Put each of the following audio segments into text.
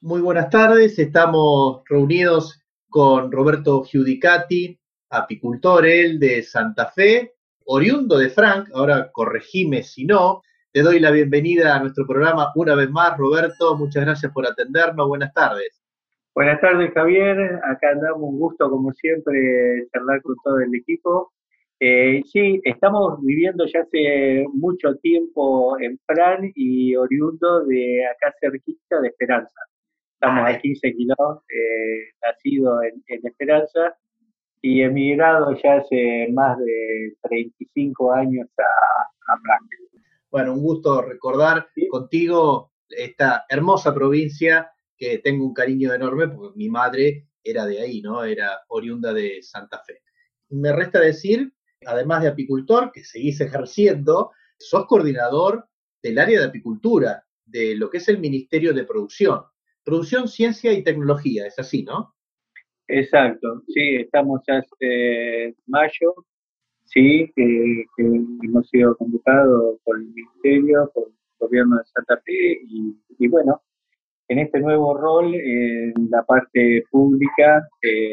Muy buenas tardes, estamos reunidos con Roberto Giudicati, apicultor él de Santa Fe, oriundo de Frank, ahora corregime si no. Te doy la bienvenida a nuestro programa una vez más, Roberto, muchas gracias por atendernos, buenas tardes. Buenas tardes, Javier. Acá andamos, un gusto, como siempre, charlar con todo el equipo. Sí, estamos viviendo ya hace mucho tiempo en Fran y oriundo de acá cerquita de Esperanza. Estamos a 15 kilómetros, nacido en Esperanza y emigrado ya hace más de 35 años a Fran. Bueno, un gusto recordar contigo esta hermosa provincia que tengo un cariño enorme porque mi madre era de ahí, ¿no? Era oriunda de Santa Fe. Me resta decir, además de apicultor, que seguís ejerciendo, sos coordinador del área de apicultura, de lo que es el Ministerio de Producción. Producción, Ciencia y Tecnología, es así, ¿no? Exacto, sí, estamos ya hace mayo. Sí, que hemos sido convocados por el Ministerio, por el Gobierno de Santa Fe y bueno, en este nuevo rol en la parte pública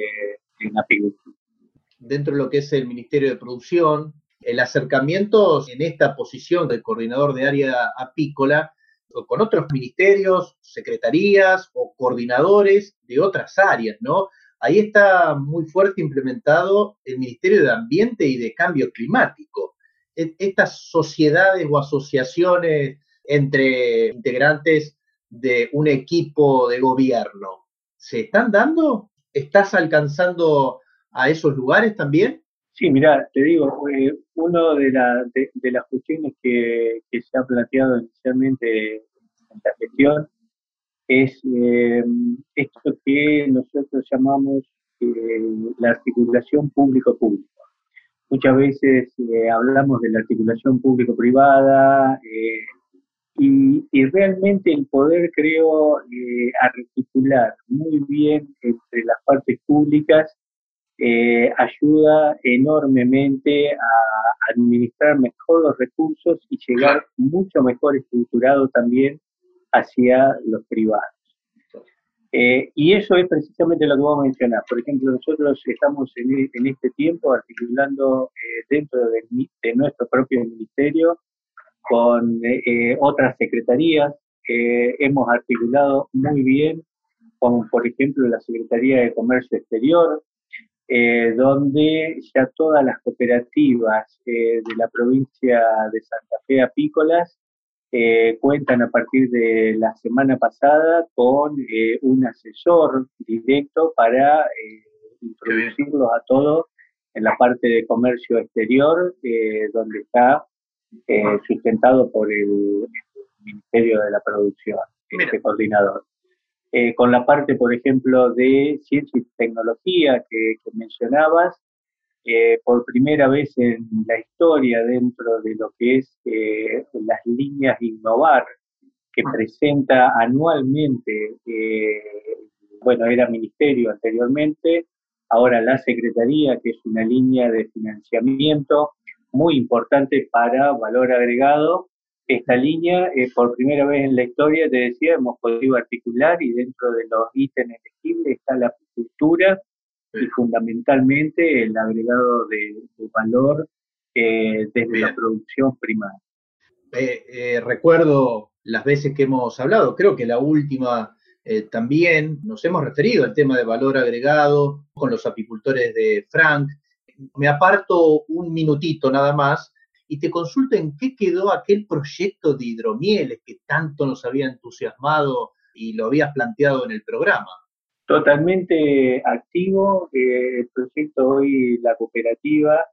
en apicultura. Dentro de lo que es el Ministerio de Producción, el acercamiento en esta posición de coordinador de área apícola con otros ministerios, secretarías o coordinadores de otras áreas, ¿no? Ahí está muy fuerte implementado el Ministerio de Ambiente y de Cambio Climático. Estas sociedades o asociaciones entre integrantes de un equipo de gobierno, ¿se están dando? ¿Estás alcanzando a esos lugares también? Sí, mira, te digo, una de las cuestiones que se ha planteado inicialmente en la gestión es esto que nosotros llamamos la articulación público-público. Muchas veces hablamos de la articulación público-privada y realmente el poder, creo, articular muy bien entre las partes públicas ayuda enormemente a administrar mejor los recursos y llegar mucho mejor estructurado también hacia los privados. Y eso es precisamente lo que vos mencionás. Por ejemplo, nosotros estamos en este tiempo articulando dentro de nuestro propio ministerio con otras secretarías. Hemos articulado muy bien con, por ejemplo, la Secretaría de Comercio Exterior, donde ya todas las cooperativas de la provincia de Santa Fe apícolas cuentan a partir de la semana pasada con un asesor directo para introducirlos a todos en la parte de comercio exterior, donde está sustentado por el Ministerio de la Producción, este coordinador. Con la parte, por ejemplo, de ciencia y tecnología que mencionabas, por primera vez en la historia dentro de lo que es las líneas Innovar, que presenta anualmente, bueno, era ministerio anteriormente, ahora la Secretaría, que es una línea de financiamiento muy importante para valor agregado. Esta línea, por primera vez en la historia, te decía, hemos podido articular y dentro de los ítems elegibles está la agricultura y fundamentalmente el agregado de valor desde Bien. la producción primaria. Recuerdo las veces que hemos hablado, creo que la última también nos hemos referido al tema de valor agregado con los apicultores de Frank. Me aparto un minutito nada más y te consulto en qué quedó aquel proyecto de hidromieles que tanto nos había entusiasmado y lo habías planteado en el programa. Totalmente activo el proyecto hoy, la cooperativa,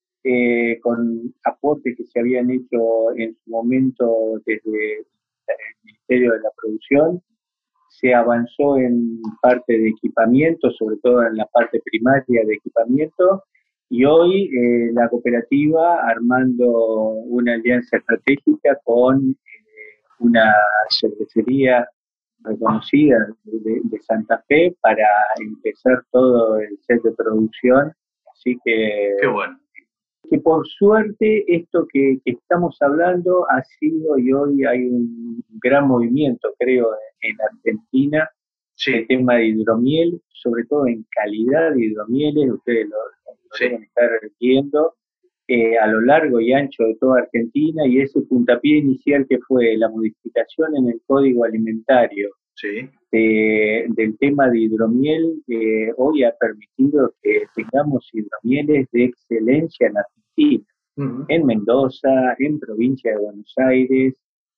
con aportes que se habían hecho en su momento desde el Ministerio de la Producción. Se avanzó en parte de equipamiento, sobre todo en la parte primaria de equipamiento, y hoy la cooperativa armando una alianza estratégica con una cervecería reconocida de Santa Fe para empezar todo el set de producción. Así Qué bueno. que por suerte esto que estamos hablando ha sido y hoy hay un gran movimiento, creo, en Argentina el tema de hidromiel, sobre todo en calidad de hidromieles, ustedes lo Sí. deben estar viendo, a lo largo y ancho de toda Argentina, y ese puntapié inicial que fue la modificación en el Código Alimentario Sí. del tema de hidromiel, hoy ha permitido que tengamos hidromieles de excelencia en Argentina, Ujú. en Mendoza, en provincia de Buenos Aires,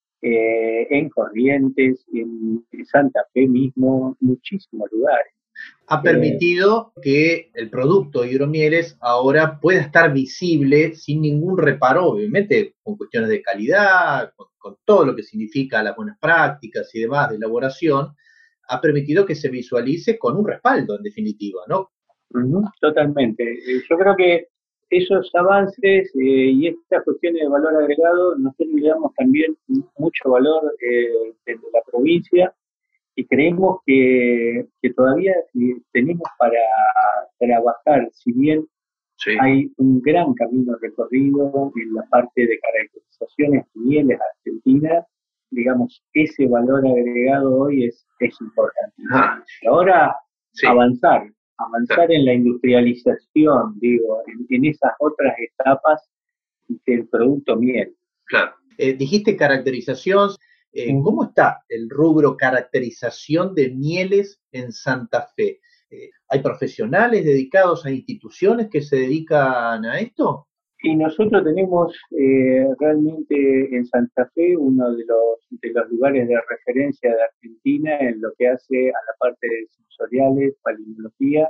en Corrientes, en Santa Fe mismo, muchísimos lugares. Ha Eh, permitido que el producto de hidromieles ahora pueda estar visible sin ningún reparo, obviamente con cuestiones de calidad, con todo lo que significa las buenas prácticas y demás de elaboración, ha permitido que se visualice con un respaldo, en definitiva, ¿no? Totalmente. Yo creo que esos avances y estas cuestiones de valor agregado, nosotros le damos también mucho valor desde la provincia y creemos que todavía tenemos para trabajar, si bien Sí. hay un gran camino recorrido en la parte de caracterizaciones de mieles argentinas, digamos, ese valor agregado hoy es importantísimo. Ah, Ahora, sí, avanzar, claro. avanzar en la industrialización, digo, en esas otras etapas del producto miel. Claro. Dijiste caracterización. ¿Cómo Ujú. está el rubro caracterización de mieles en Santa Fe? ¿Hay profesionales dedicados a instituciones que se dedican a esto? Y nosotros tenemos realmente en Santa Fe uno de los lugares de referencia de Argentina en lo que hace a la parte de sensoriales, palinología,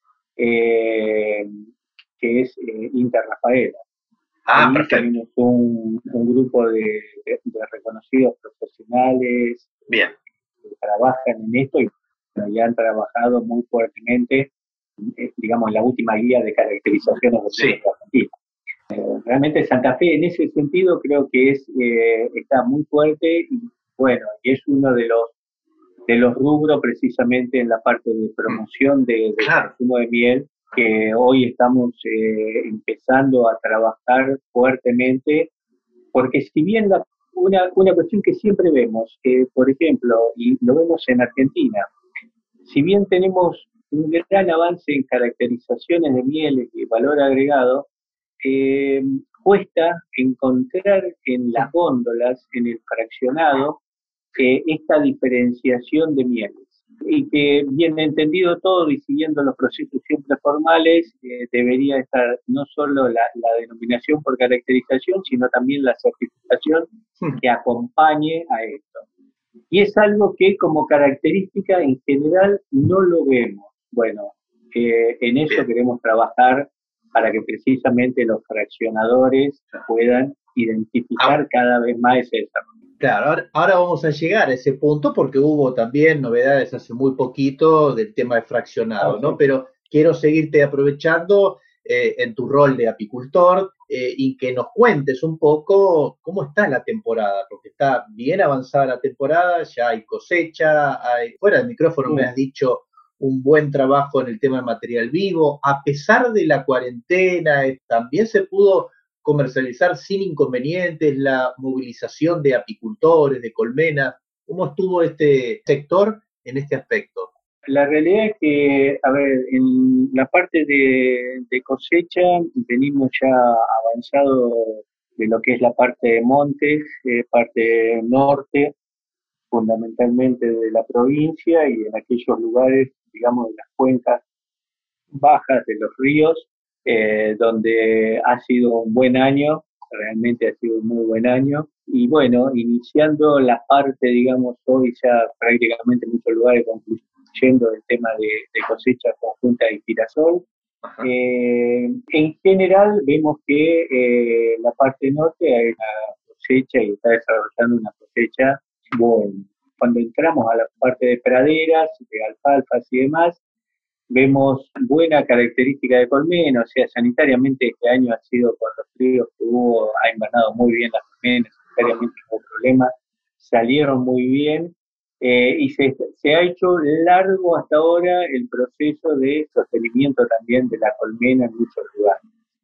eh, que es Inter Rafaela. Ah, Ahí perfecto. tenemos un grupo de reconocidos profesionales Bien. que trabajan en esto y, bueno, ya han trabajado muy fuertemente, digamos, en la última guía de caracterizaciones de Sí. bienes de Argentina. Realmente Santa Fe en ese sentido creo que está muy fuerte y bueno, y es uno de los rubros precisamente en la parte de Mm, promoción de claro. consumo de miel que hoy estamos empezando a trabajar fuertemente, porque si bien una cuestión que siempre vemos, por ejemplo, y lo vemos en Argentina, si bien tenemos un gran avance en caracterizaciones de mieles y valor agregado, eh, cuesta encontrar en las Mm, góndolas, en el fraccionado, esta diferenciación de mieles. Y que, bien entendido todo y siguiendo los procesos siempre formales, debería estar no solo la denominación por caracterización, sino también la certificación mm. que acompañe a esto. Y es algo que como característica en general no lo vemos. Bueno, en eso Bien. queremos trabajar para que precisamente los fraccionadores puedan Ahora, identificar cada vez más ese desarrollo. claro, ahora vamos a llegar a ese punto porque hubo también novedades hace muy poquito del tema de Ah, fraccionado, ¿no? sí. Pero quiero seguirte aprovechando en tu rol de apicultor y que nos cuentes un poco cómo está la temporada, porque está bien avanzada la temporada, ya hay cosecha, fuera del micrófono me has Sí. dicho un buen trabajo en el tema de material vivo, a pesar de la cuarentena, también se pudo comercializar sin inconvenientes, la movilización de apicultores, de colmenas. ¿Cómo estuvo este sector en este aspecto? La realidad es que, a ver, en la parte de cosecha venimos ya avanzado de lo que es la parte de montes, parte norte, fundamentalmente de la provincia y en aquellos lugares, digamos, de las cuencas bajas de los ríos, donde ha sido un buen año, realmente ha sido un muy buen año. Y bueno, iniciando la parte, digamos, hoy ya prácticamente en muchos lugares concluyendo el tema de cosecha conjunta de girasol. Ajá. En general vemos que la parte norte hay una cosecha y está desarrollando una cosecha buena. Cuando entramos a la parte de praderas, de alfalfas y demás, vemos buena característica de colmena, o sea, sanitariamente este año ha sido con los fríos que hubo, ha invernado muy bien las colmenas, sanitariamente no hubo problema, salieron muy bien y se ha hecho largo hasta ahora el proceso de sostenimiento también de la colmena en muchos lugares.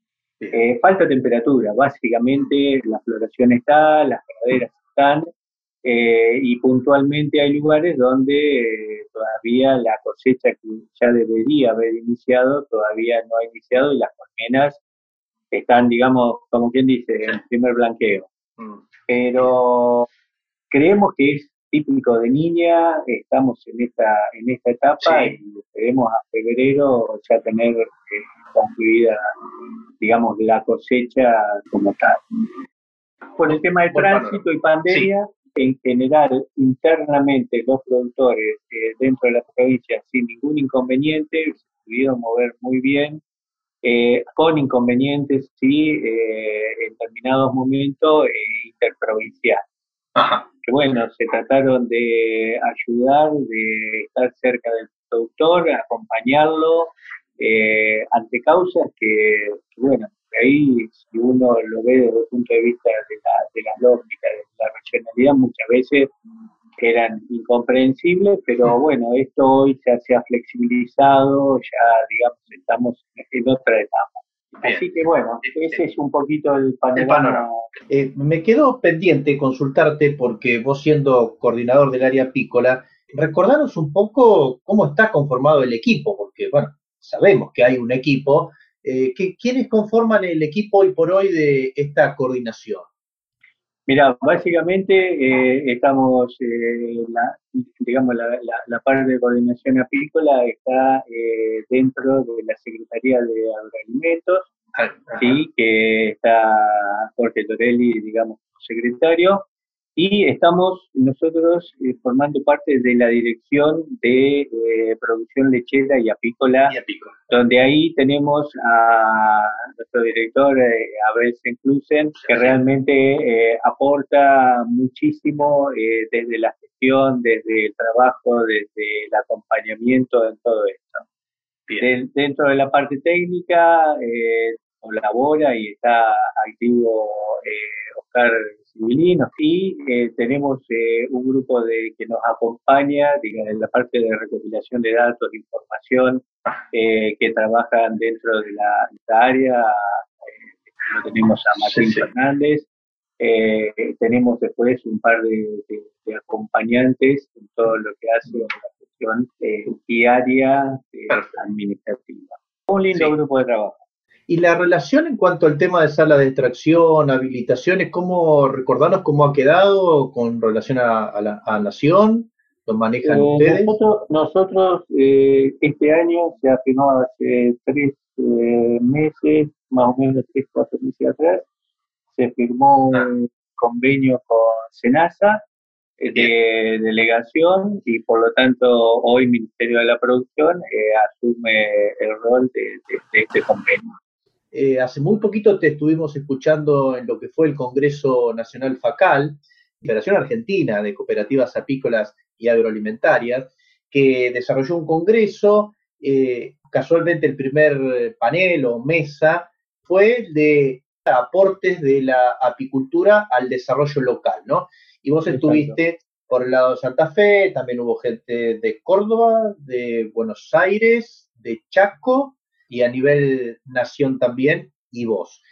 Bien. Falta temperatura, básicamente la floración está, las praderas están, y puntualmente hay lugares donde todavía la cosecha que ya debería haber iniciado, todavía no ha iniciado y las colmenas están, digamos, como quien dice, en primer blanqueo. Pero creemos que es típico de niña, estamos en esta etapa y esperemos a febrero ya tener concluida, digamos, la cosecha como tal. Por el tema de tránsito y pandemia, en general, internamente los productores dentro de la provincia sin ningún inconveniente se pudieron mover muy bien, con inconvenientes, sí, en determinados momentos interprovinciales. Que bueno, se trataron de ayudar, de estar cerca del productor, acompañarlo, ante causas que, bueno, ahí si uno lo ve desde el punto de vista de la lógica, de la racionalidad, muchas veces eran incomprensibles, pero bueno, esto hoy ya se ha flexibilizado, ya digamos estamos en otra etapa. Bien. Así que bueno, ese es un poquito el panorama. Me quedo pendiente consultarte porque vos siendo coordinador del área apícola, recordaros un poco cómo está conformado el equipo, porque bueno, sabemos que hay un equipo. ¿Quiénes conforman el equipo hoy por hoy de esta coordinación? Mira, básicamente estamos, digamos, la parte de coordinación apícola está dentro de la Secretaría de Agroalimentos, sí, que está Jorge Torelli, digamos, como secretario, y estamos nosotros formando parte de la Dirección de Producción Lechera y Apícola, donde ahí tenemos a nuestro director, Abel Senclusen, que realmente aporta muchísimo desde la gestión, desde el trabajo, desde el acompañamiento en todo esto. Dentro de la parte técnica, colabora y está activo Oscar Civilino, y tenemos un grupo que nos acompaña, digamos, en la parte de recopilación de datos, de información, que trabajan dentro de la área. Lo tenemos a Martín Fernández, tenemos después un par de acompañantes en todo lo que hace la gestión diaria administrativa. Un lindo grupo de trabajo. Y la relación en cuanto al tema de sala de extracción, habilitaciones, recordarnos cómo ha quedado con relación a Nación? ¿Lo manejan ustedes? Nosotros este año se ha firmado hace 3 meses, más o menos 3-4 meses atrás, se firmó un convenio con SENASA de delegación y por lo tanto hoy Ministerio de la Producción asume el rol de este convenio. Hace muy poquito te estuvimos escuchando en lo que fue el Congreso Nacional FACAL, Federación Argentina de Cooperativas Apícolas y Agroalimentarias, que desarrolló un congreso. Casualmente el primer panel o mesa fue de aportes de la apicultura al desarrollo local, ¿no? Y vos estuviste por el lado de Santa Fe, también hubo gente de Córdoba, de Buenos Aires, de Chaco, y a nivel nación también, y vos.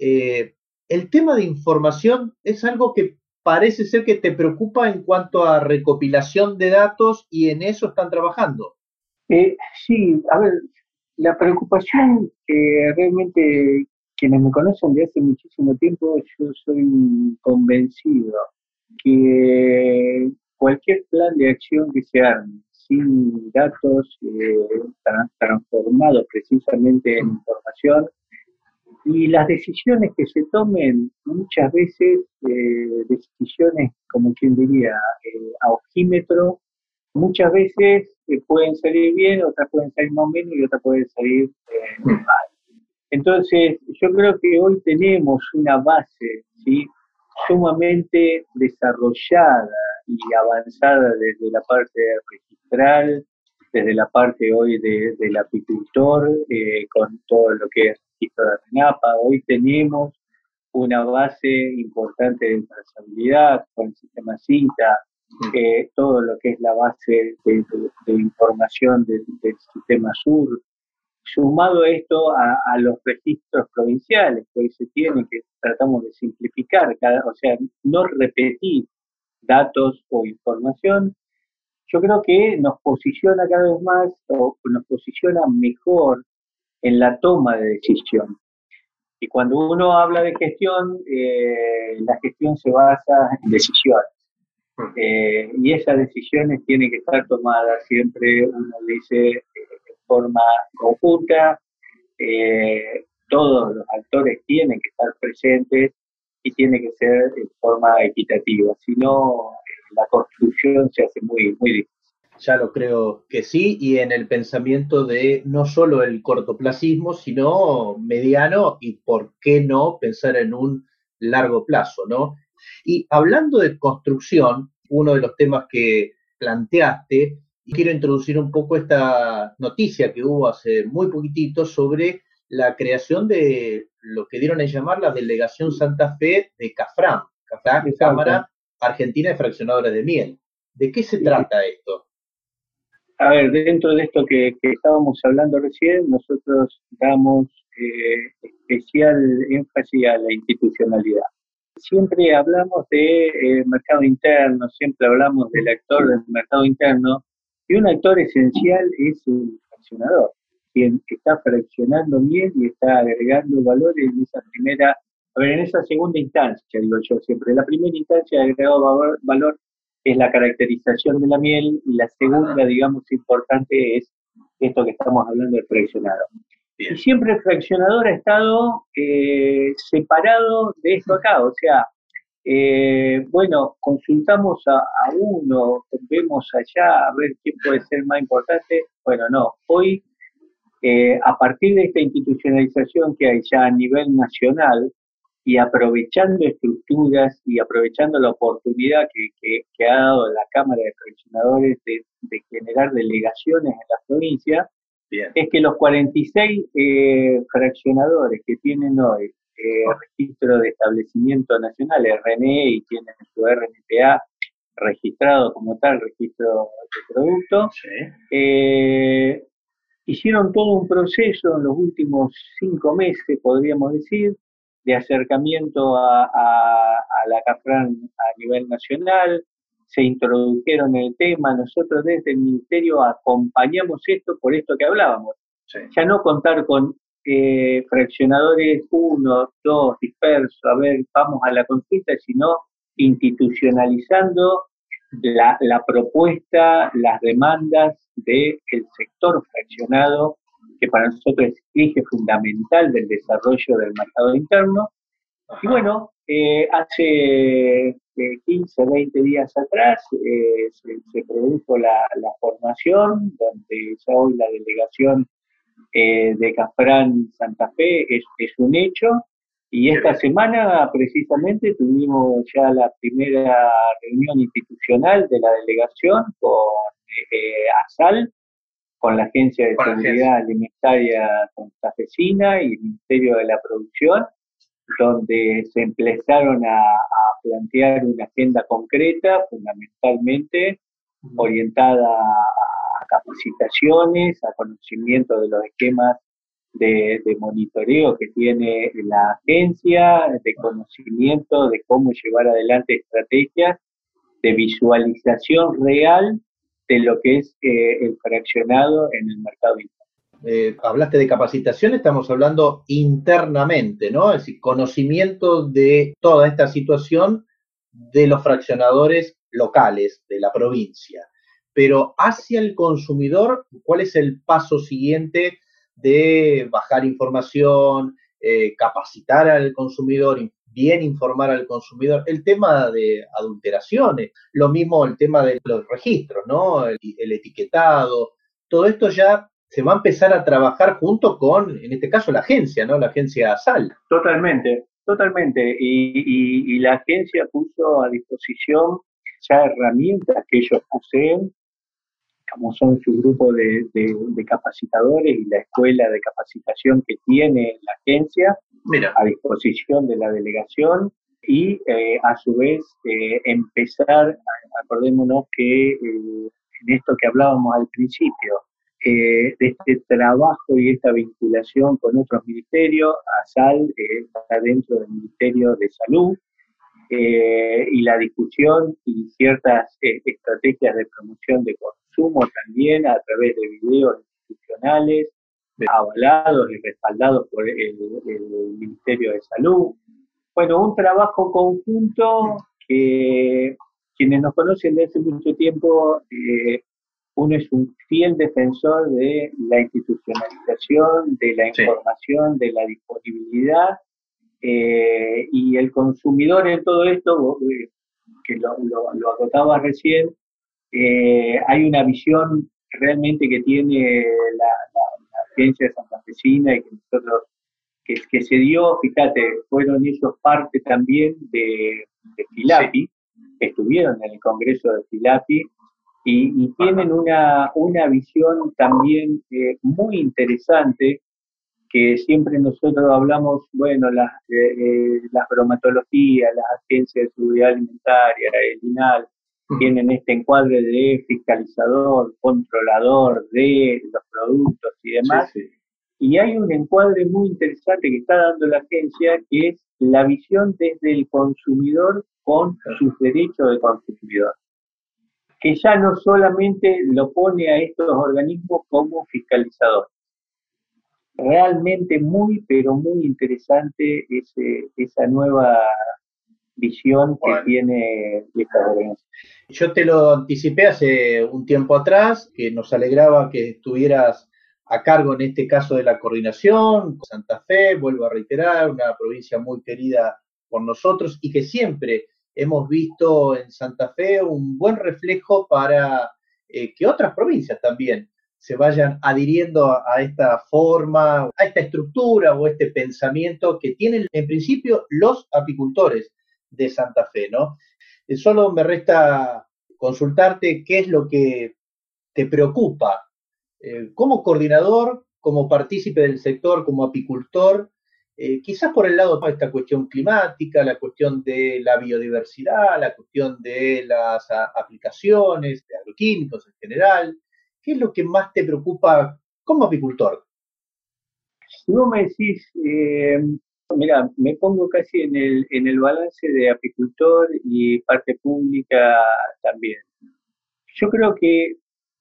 El tema de información es algo que parece ser que te preocupa en cuanto a recopilación de datos y en eso están trabajando. Sí, a ver, la preocupación que realmente quienes me conocen de hace muchísimo tiempo, yo soy convencido que cualquier plan de acción que se arme sin datos transformados precisamente en información y las decisiones que se tomen muchas veces, decisiones como quien diría a ojímetro, muchas veces pueden salir bien, otras pueden salir más o menos y otras pueden salir mal. Entonces, yo creo que hoy tenemos una base, ¿sí?, sumamente desarrollada y avanzada desde la parte registral, desde la parte hoy del apicultor, con todo lo que es registro de RENAPA. Hoy tenemos una base importante de trazabilidad con el sistema CITA, todo lo que es la base de información del sistema SUR, sumado esto a los registros provinciales que hoy se tienen, que tratamos de simplificar, o sea, no repetir datos o información, yo creo que nos posiciona cada vez más o nos posiciona mejor en la toma de decisión. Y cuando uno habla de gestión, la gestión se basa en decisiones. Y esas decisiones tienen que estar tomadas siempre, uno dice, de forma conjunta, todos los actores tienen que estar presentes y tiene que ser de forma equitativa, si no, la construcción se hace muy, muy difícil. Ya lo creo que sí, y en el pensamiento de no solo el cortoplacismo, sino mediano y por qué no pensar en un largo plazo, ¿no? Y hablando de construcción, uno de los temas que planteaste, y quiero introducir un poco esta noticia que hubo hace muy poquitito sobre la creación de lo que dieron a llamar la Delegación Santa Fe de CAFRAM, CAFRAM, Exacto. Cámara Argentina de Fraccionadores de Miel. ¿De qué se trata esto? A ver, dentro de esto que estábamos hablando recién, nosotros damos especial énfasis a la institucionalidad. Siempre hablamos de mercado interno, siempre hablamos del actor del mercado interno, y un actor esencial es el fraccionador, quien está fraccionando bien y está agregando valores en esa primera, a ver, en esa segunda instancia, digo yo siempre. La primera instancia de agregado valor es la caracterización de la miel, y la segunda, digamos, importante es esto que estamos hablando del fraccionado. Bien. Y siempre el fraccionador ha estado separado de esto acá, o sea, bueno, consultamos a uno, vemos allá a ver quién puede ser más importante. Bueno, no, hoy, a partir de esta institucionalización que hay ya a nivel nacional, y aprovechando estructuras y aprovechando la oportunidad que ha dado la Cámara de Fraccionadores de generar delegaciones en la provincia, bien, es que los 46 fraccionadores que tienen hoy registro de establecimiento nacional, RNE, y tienen su RNPA registrado como tal, registro de producto, sí, hicieron todo un proceso en los últimos 5 meses, podríamos decir, de acercamiento a la CAFRAN a nivel nacional, se introdujeron el tema, nosotros desde el Ministerio acompañamos esto por esto que hablábamos. Sí. Ya no contar con fraccionadores 1, 2, dispersos, a ver, vamos a la consulta, sino institucionalizando la propuesta, las demandas del sector fraccionado, que para nosotros es eje fundamental del desarrollo del mercado interno. Ajá. Y bueno, hace 15, 20 días atrás se produjo la formación, donde ya hoy la delegación de CAFRAN Santa Fe es un hecho, y esta semana precisamente tuvimos ya la primera reunión institucional de la delegación con ASAL, con la Agencia de Seguridad Alimentaria Santafesina y el Ministerio de la Producción, donde se empezaron a plantear una agenda concreta, fundamentalmente orientada a capacitaciones, a conocimiento de los esquemas de monitoreo que tiene la agencia, de conocimiento de cómo llevar adelante estrategias de visualización real de lo que es el fraccionado en el mercado interno. Hablaste de capacitación, estamos hablando internamente, ¿no? Es decir, conocimiento de toda esta situación de los fraccionadores locales de la provincia. Pero hacia el consumidor, ¿cuál es el paso siguiente de bajar información, capacitar al consumidor, bien informar al consumidor? El tema de adulteraciones, lo mismo el tema de los registros, ¿no? El etiquetado, todo esto ya se va a empezar a trabajar junto con, en este caso, la agencia, ¿no? La agencia ASAL. Totalmente, totalmente. Y la agencia puso a disposición ya herramientas que ellos poseen, como son su grupo de capacitadores y la escuela de capacitación que tiene la agencia. Mira, a disposición de la delegación, y a su vez empezar, acordémonos que en esto que hablábamos al principio, de este trabajo y esta vinculación con otros ministerios, ASAL está dentro del Ministerio de Salud, y la discusión y ciertas estrategias de promoción de consumo también a través de videos institucionales avalados y respaldados por el Ministerio de Salud. Bueno, un trabajo conjunto que quienes nos conocen desde hace mucho tiempo, uno es un fiel defensor de la institucionalización, de la información, de la disponibilidad, y el consumidor en todo esto, que lo acotaba recién, hay una visión realmente que tiene la agencia de santafesina y que nosotros que se dio, fíjate, fueron ellos parte también de Filapi, estuvieron en el Congreso de Filapi y tienen una visión también muy interesante, que siempre nosotros hablamos, bueno, las bromatologías, las agencias de seguridad alimentaria, el INAL, tienen este encuadre de fiscalizador, controlador de los productos y demás. Sí, sí. Y hay un encuadre muy interesante que está dando la agencia, que es la visión desde el consumidor con sus derechos de consumidor, que ya no solamente lo pone a estos organismos como fiscalizadores. Realmente muy, pero muy interesante esa nueva visión que tiene esta organización. Yo te lo anticipé hace un tiempo atrás, que nos alegraba que estuvieras a cargo en este caso de la coordinación. Santa Fe, vuelvo a reiterar, una provincia muy querida por nosotros y que siempre hemos visto en Santa Fe un buen reflejo para que otras provincias también se vayan adhiriendo a esta forma, a esta estructura o este pensamiento que tienen en principio los apicultores de Santa Fe, ¿no? Solo me resta consultarte qué es lo que te preocupa como coordinador, como partícipe del sector, como apicultor, quizás por el lado de esta cuestión climática, la cuestión de la biodiversidad, la cuestión de las aplicaciones de agroquímicos en general. ¿Qué es lo que más te preocupa como apicultor? Si vos me decís, mira, me pongo casi en el balance de apicultor y parte pública también. Yo creo que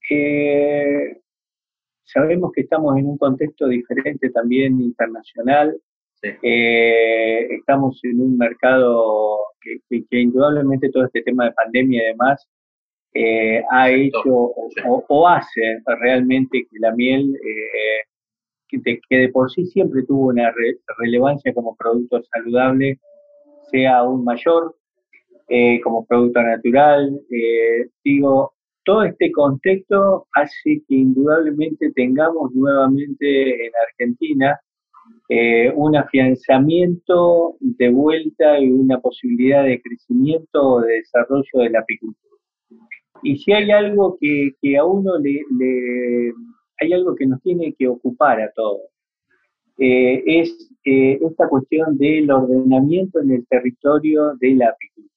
sabemos que estamos en un contexto diferente también internacional. Sí. Estamos en un mercado que indudablemente todo este tema de pandemia y demás ha hecho o hace realmente que la miel, que de por sí siempre tuvo una relevancia como producto saludable, sea aún mayor, como producto natural. Digo, todo este contexto hace que indudablemente tengamos nuevamente en Argentina un afianzamiento de vuelta y una posibilidad de crecimiento o de desarrollo de la apicultura. Y si hay algo que a uno hay algo que nos tiene que ocupar a todos, es esta cuestión del ordenamiento en el territorio de la apicultura.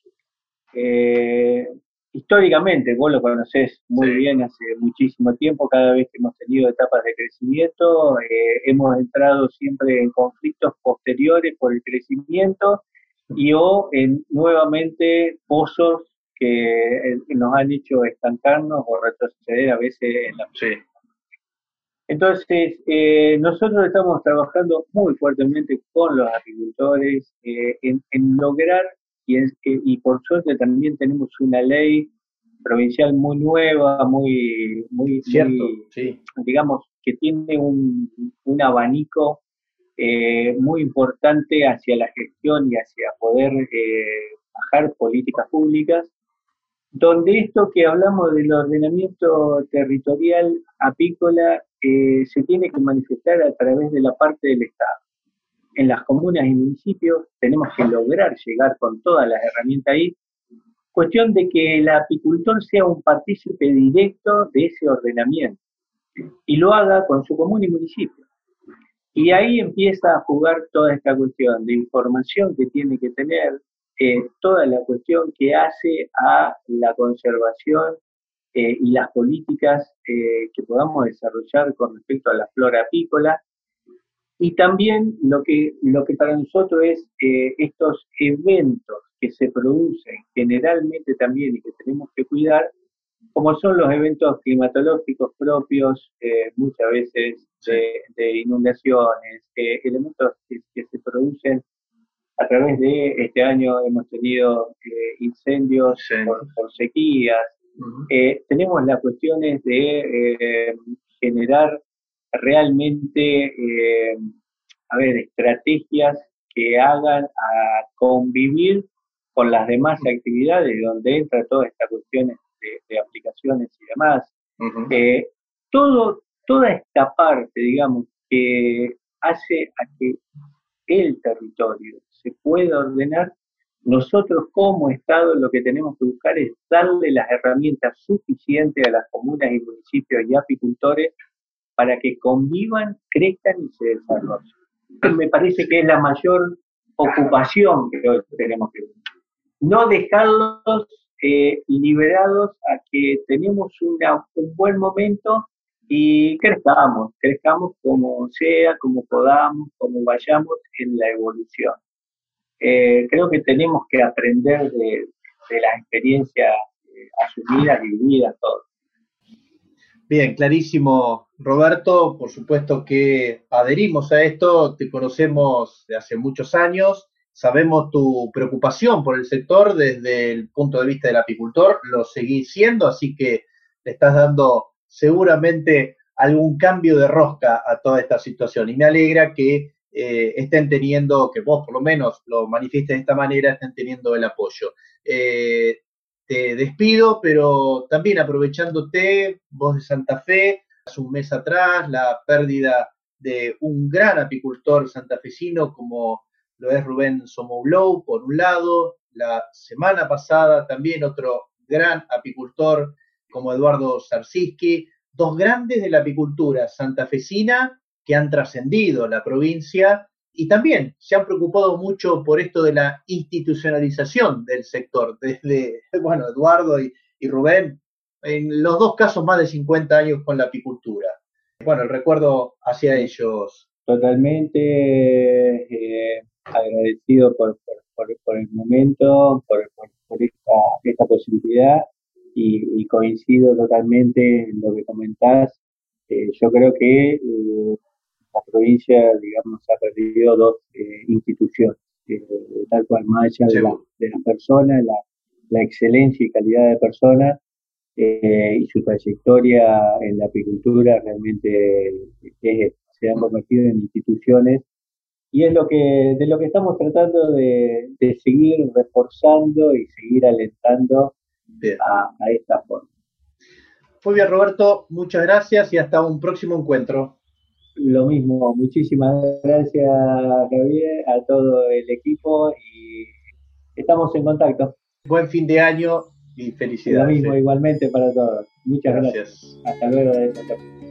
Históricamente, vos lo conocés muy bien, hace muchísimo tiempo, cada vez que hemos tenido etapas de crecimiento, hemos entrado siempre en conflictos posteriores por el crecimiento y en nuevamente pozos que nos han hecho estancarnos o retroceder a veces en la producción. Entonces, nosotros estamos trabajando muy fuertemente con los agricultores en lograr, y por suerte también tenemos una ley provincial muy nueva, muy sí, digamos, que tiene un abanico muy importante hacia la gestión y hacia poder bajar políticas públicas, donde esto que hablamos del ordenamiento territorial apícola se tiene que manifestar a través de la parte del Estado. En las comunas y municipios tenemos que lograr llegar con todas las herramientas ahí, cuestión de que el apicultor sea un partícipe directo de ese ordenamiento y lo haga con su comuna y municipio. Y ahí empieza a jugar toda esta cuestión de información que tiene que tener, toda la cuestión que hace a la conservación y las políticas que podamos desarrollar con respecto a la flora apícola, y también lo que para nosotros es estos eventos que se producen generalmente también y que tenemos que cuidar, como son los eventos climatológicos propios, muchas veces de inundaciones, elementos que se producen a través de este año hemos tenido incendios por sequías. Tenemos las cuestiones de generar realmente, estrategias que hagan a convivir con las demás actividades, donde entra toda esta cuestión de aplicaciones y demás. Toda esta parte, digamos, que hace a que el territorio se pueda ordenar, nosotros como Estado lo que tenemos que buscar es darle las herramientas suficientes a las comunas y municipios y apicultores para que convivan, crezcan y se desarrollen. Me parece que es la mayor ocupación que hoy tenemos que ver. No dejarlos liberados a que tenemos un buen momento y crezcamos como sea, como podamos, como vayamos en la evolución. Creo que tenemos que aprender de las experiencias asumidas y vividas todos. Bien, clarísimo, Roberto. Por supuesto que adherimos a esto, te conocemos de hace muchos años, sabemos tu preocupación por el sector desde el punto de vista del apicultor, lo seguís siendo, así que le estás dando seguramente algún cambio de rosca a toda esta situación. Y me alegra que estén teniendo, que vos por lo menos lo manifiestes de esta manera, estén teniendo el apoyo. Te despido, pero también aprovechándote, vos de Santa Fe, hace un mes atrás, la pérdida de un gran apicultor santafesino como lo es Rubén Somoulou, por un lado, la semana pasada también otro gran apicultor como Eduardo Sarsiski, dos grandes de la apicultura santafesina que han trascendido la provincia y también se han preocupado mucho por esto de la institucionalización del sector, desde, bueno, Eduardo y Rubén, en los dos casos más de 50 años con la apicultura. Bueno, el recuerdo hacia ellos. Totalmente agradecido por el momento, por esta posibilidad y coincido totalmente en lo que comentás. Yo creo que la provincia, digamos, ha perdido dos instituciones, tal cual, más allá de la persona, la excelencia y calidad de persona y su trayectoria en la apicultura realmente se han convertido en instituciones y es de lo que estamos tratando de seguir reforzando y seguir alentando a esta forma. Muy bien, Roberto, muchas gracias y hasta un próximo encuentro. Lo mismo, muchísimas gracias, Javier, a todo el equipo y estamos en contacto. Buen fin de año y felicidades. Lo mismo, igualmente para todos. Muchas gracias. Hasta luego de esta